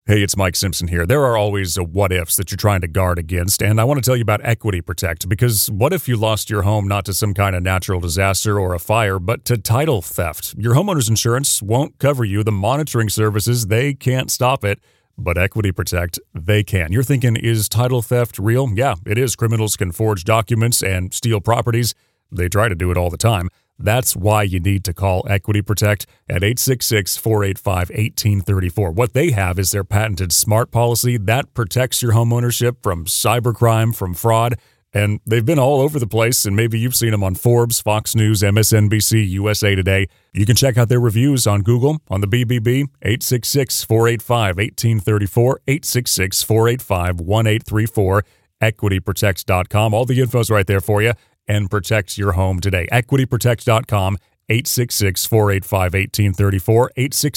Hey, it's Mike Simpson here. There are always what-ifs that you're trying to guard against, and I want to tell you about Equity Protect, because what if you lost your home not to some kind of natural disaster or a fire, but to title theft? Your homeowner's insurance won't cover you. The monitoring services, they can't stop it, but Equity Protect, they can. You're thinking, is title theft real? Yeah, it is. Criminals can forge documents and steal properties. They try to do it all the time. That's why you need to call Equity Protect at 866-485-1834. What they have is their patented SMART policy that protects your homeownership from cybercrime, from fraud, and they've been all over the place, and maybe you've seen them on Forbes, Fox News, MSNBC, USA Today. You can check out their reviews on Google, on the BBB, 866-485-1834, 866-485-1834, equityprotect.com. All the info's right there for you. And protect your home today. EquityProtect.com, 866-485-1834,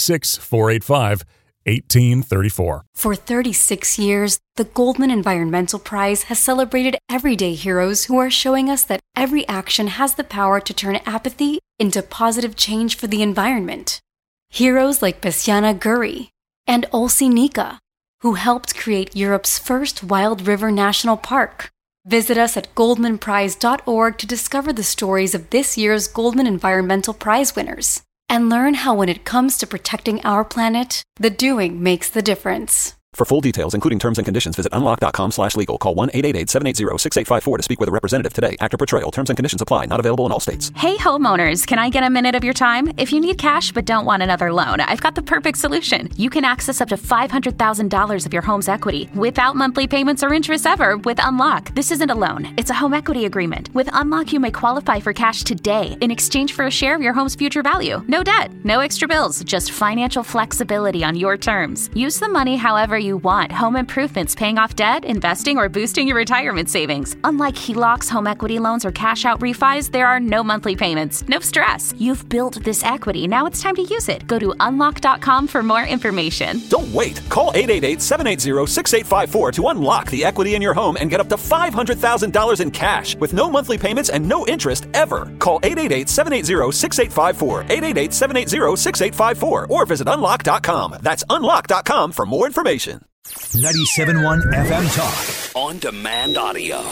866-485-1834. For 36 years, the Goldman Environmental Prize has celebrated everyday heroes who are showing us that every action has the power to turn apathy into positive change for the environment. Heroes like Bessiana Guri and Olsi Nika, who helped create Europe's first wild river national park. Visit us at goldmanprize.org to discover the stories of this year's Goldman Environmental Prize winners and learn how when it comes to protecting our planet, the doing makes the difference. For full details, including terms and conditions, visit unlock.com/legal. Call 1-888-780-6854 to speak with a representative today. Actor Portrayal. Terms and conditions apply. Not available in all states. Hey, homeowners. Can I get a minute of your time? If you need cash but don't want another loan, I've got the perfect solution. You can access up to $500,000 of your home's equity without monthly payments or interest ever with Unlock. This isn't a loan. It's a home equity agreement. With Unlock, you may qualify for cash today in exchange for a share of your home's future value. No debt, no extra bills, just financial flexibility on your terms. Use the money however you want. Home improvements, paying off debt, investing, or boosting your retirement savings. Unlike HELOCs, home equity loans, or cash out refis, there are no monthly payments. No stress. You've built this equity. Now it's time to use it. Go to unlock.com for more information. Don't wait. Call 888-780-6854 to unlock the equity in your home and get up to $500,000 in cash with no monthly payments and no interest ever. Call 888-780-6854, 888-780-6854, or visit unlock.com. That's unlock.com for more information. 97.1 FM Talk. On demand audio.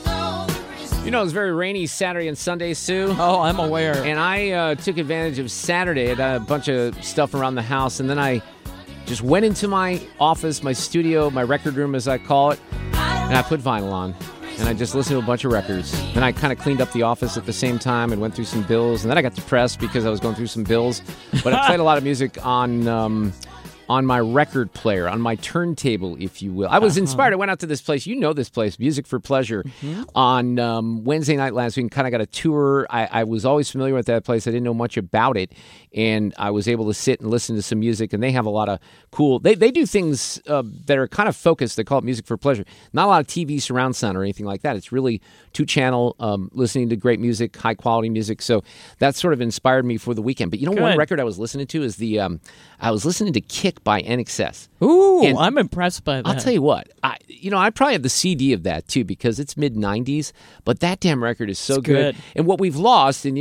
You know, it was very rainy Saturday and Sunday, Sue. Oh, I'm aware. And I took advantage of Saturday. I had a bunch of stuff around the house, and then I just went into my office, my studio, my record room, as I call it, and I put vinyl on. And I just listened to a bunch of records. Then I kind of cleaned up the office at the same time and went through some bills. And then I got depressed because I was going through some bills. But I played a lot of music on my record player, on my turntable, if you will. I was inspired. I went out to this place. You know this place, Music for Pleasure, on Wednesday night last week, and kind of got a tour. I was always familiar with that place. I didn't know much about it, and I was able to sit and listen to some music, and they have a lot of cool... They do things that are kind of focused. They call it Music for Pleasure. Not a lot of TV surround sound or anything like that. It's really two-channel, listening to great music, high-quality music. So that sort of inspired me for the weekend. But you know, one record I was listening to is I was listening to Kick by NXS. Ooh, and I'm impressed by that. I'll tell you what, I probably have the CD of that too because it's mid-90s, but that damn record is so good. And what we've lost, and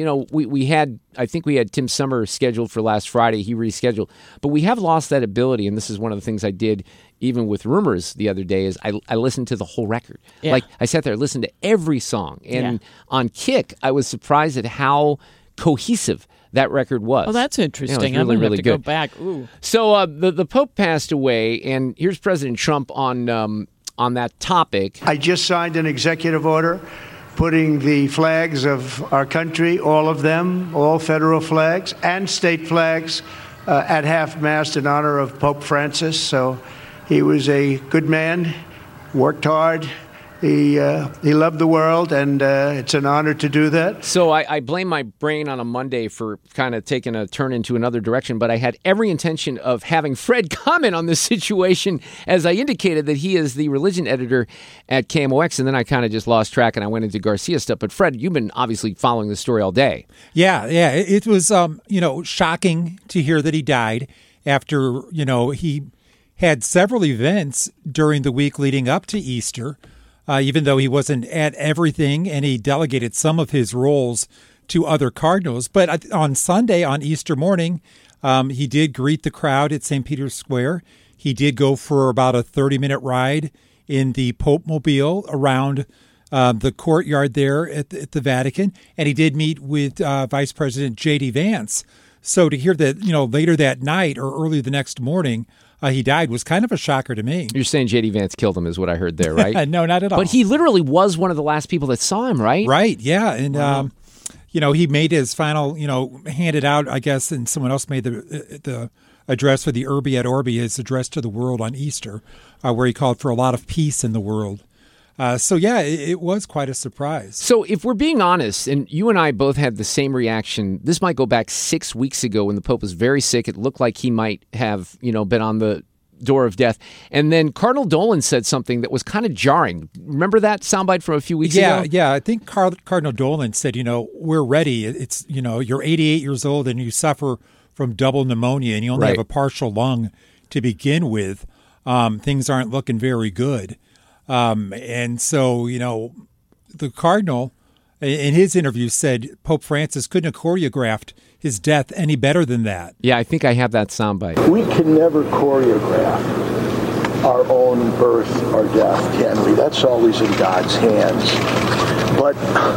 I think we had Tim Summer scheduled for last Friday. He rescheduled, but we have lost that ability, and this is one of the things I did even with Rumors the other day is I listened to the whole record. Yeah. Like I sat there and listened to every song. And on Kick, I was surprised at how cohesive that record was. Oh, that's interesting. Really, I'm going to have really to good. go back. Ooh. So the Pope passed away, and here's President Trump on that topic. I just signed an executive order putting the flags of our country, all of them, all federal flags and state flags, at half-mast in honor of Pope Francis. So he was a good man, worked hard. He loved the world, and it's an honor to do that. So I blame my brain on a Monday for kind of taking a turn into another direction, but I had every intention of having Fred comment on this situation, as I indicated that he is the religion editor at KMOX, and then I kind of just lost track and I went into Garcia stuff. But Fred, you've been obviously following the story all day. Yeah. It was, shocking to hear that he died after, he had several events during the week leading up to Easter. Even though he wasn't at everything, and he delegated some of his roles to other cardinals. But on Sunday, on Easter morning, he did greet the crowd at St. Peter's Square. He did go for about a 30-minute ride in the Pope Mobile around the courtyard there at the Vatican, and he did meet with Vice President J.D. Vance. So to hear that, later that night or early the next morning, he died was kind of a shocker to me. You're saying J.D. Vance killed him is what I heard there, right? No, not at all. But he literally was one of the last people that saw him, right? Right, yeah. And, he made his final, handed out, I guess, and someone else made the address for the Urbi et Orbi, his address to the world on Easter, where he called for a lot of peace in the world. It was quite a surprise. So if we're being honest, and you and I both had the same reaction, this might go back 6 weeks ago when the Pope was very sick. It looked like he might have, been on the door of death. And then Cardinal Dolan said something that was kind of jarring. Remember that soundbite from a few weeks ago? Yeah. I think Cardinal Dolan said, we're ready. It's, you're 88 years old and you suffer from double pneumonia and you only have a partial lung to begin with. Things aren't looking very good. And so, the Cardinal in his interview said Pope Francis couldn't have choreographed his death any better than that. Yeah, I think I have that soundbite. We can never choreograph our own birth or death, can we? That's always in God's hands. But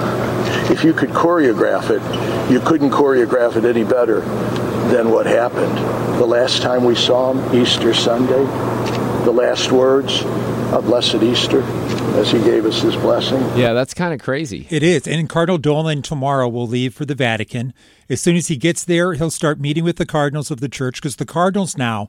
if you could choreograph it, you couldn't choreograph it any better than what happened. The last time we saw him, Easter Sunday, the last words, a blessed Easter, as he gave us his blessing. Yeah, that's kind of crazy. It is. And Cardinal Dolan tomorrow will leave for the Vatican. As soon as he gets there, he'll start meeting with the cardinals of the church, because the cardinals now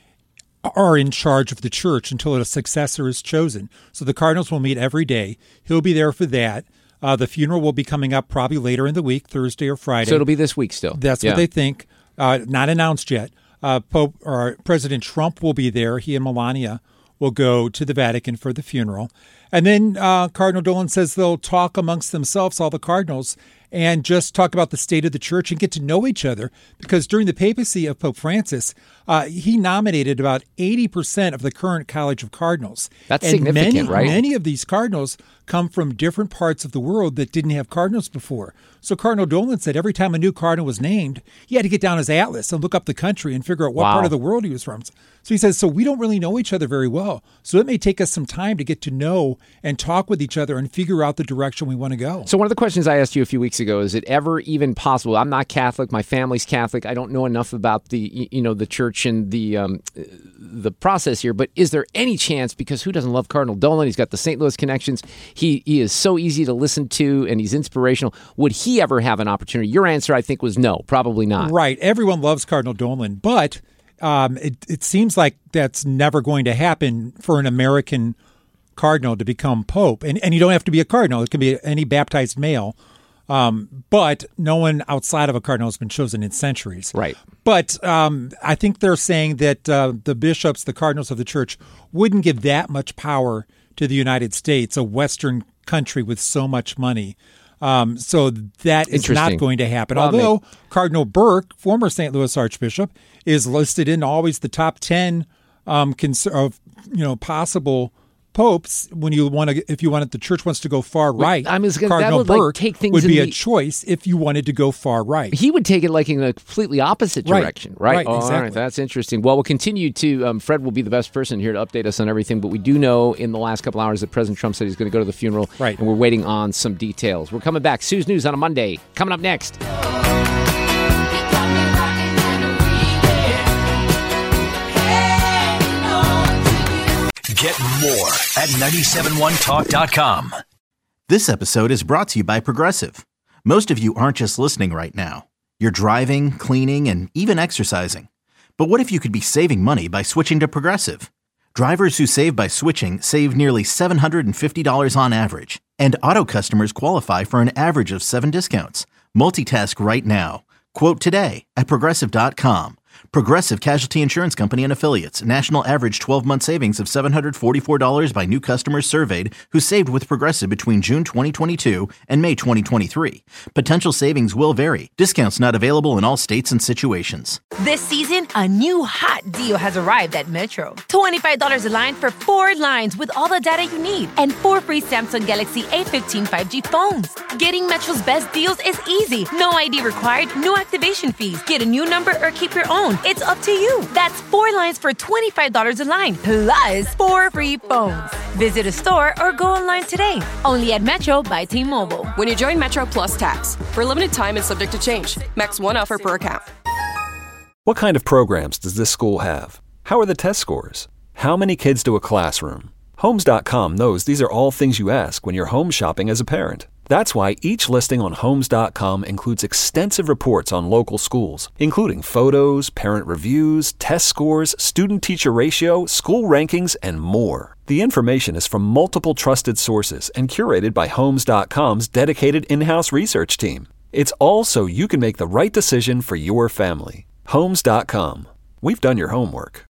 are in charge of the church until a successor is chosen. So the cardinals will meet every day. He'll be there for that. The funeral will be coming up probably later in the week, Thursday or Friday. So it'll be this week still. That's what they think. Not announced yet. President Trump will be there. He and Melania will go to the Vatican for the funeral. And then Cardinal Dolan says they'll talk amongst themselves, all the cardinals, and just talk about the state of the church and get to know each other. Because during the papacy of Pope Francis, he nominated about 80% of the current College of Cardinals. That's significant, right? Many of these cardinals come from different parts of the world that didn't have cardinals before. So Cardinal Dolan said every time a new cardinal was named, he had to get down his atlas and look up the country and figure out what part of the world he was from. So he says, so we don't really know each other very well. So it may take us some time to get to know and talk with each other and figure out the direction we want to go. So one of the questions I asked you a few weeks ago, is it ever even possible? I'm not Catholic. My family's Catholic. I don't know enough about the church and the process here. But is there any chance, because who doesn't love Cardinal Dolan? He's got the St. Louis connections. He is so easy to listen to, and he's inspirational. Would he ever have an opportunity? Your answer, I think, was no, probably not. Right. Everyone loves Cardinal Dolan, but it seems like that's never going to happen for an American cardinal to become pope. And you don't have to be a cardinal. It can be any baptized male. But no one outside of a cardinal has been chosen in centuries. Right. But I think they're saying that the bishops, the cardinals of the church, wouldn't give that much power to the United States, a Western country with so much money. So that is not going to happen. Although Cardinal Burke, former St. Louis Archbishop, is listed in always the top 10 of possible popes when you want to, if you wanted, the church wants to go far right. Cardinal Burke would be a choice if you wanted to go far right. He would take it like in a completely opposite direction, right? Exactly. All right, that's interesting. Well, we'll continue to. Fred will be the best person here to update us on everything, but we do know in the last couple hours that President Trump said he's going to go to the funeral, right? And we're waiting on some details. We're coming back. Sue's News on a Monday. Coming up next. Get more at 971talk.com. This episode is brought to you by Progressive. Most of you aren't just listening right now. You're driving, cleaning, and even exercising. But what if you could be saving money by switching to Progressive? Drivers who save by switching save nearly $750 on average. And auto customers qualify for an average of 7 discounts. Multitask right now. Quote today at Progressive.com. Progressive Casualty Insurance Company and Affiliates. National average 12-month savings of $744 by new customers surveyed who saved with Progressive between June 2022 and May 2023. Potential savings will vary. Discounts not available in all states and situations. This season, a new hot deal has arrived at Metro. $25 a line for 4 lines with all the data you need and 4 free Samsung Galaxy A15 5G phones. Getting Metro's best deals is easy. No ID required, no activation fees. Get a new number or keep your own. phone. It's up to you. That's 4 lines for $25 a line, plus 4 free phones. Visit a store or go online today. Only at Metro by T-Mobile. When you join Metro Plus Tax, for a limited time and subject to change. Max 1 offer per account. What kind of programs does this school have? How are the test scores? How many kids do a classroom? Homes.com knows these are all things you ask when you're home shopping as a parent. That's why each listing on Homes.com includes extensive reports on local schools, including photos, parent reviews, test scores, student-teacher ratio, school rankings, and more. The information is from multiple trusted sources and curated by Homes.com's dedicated in-house research team. It's all so you can make the right decision for your family. Homes.com. We've done your homework.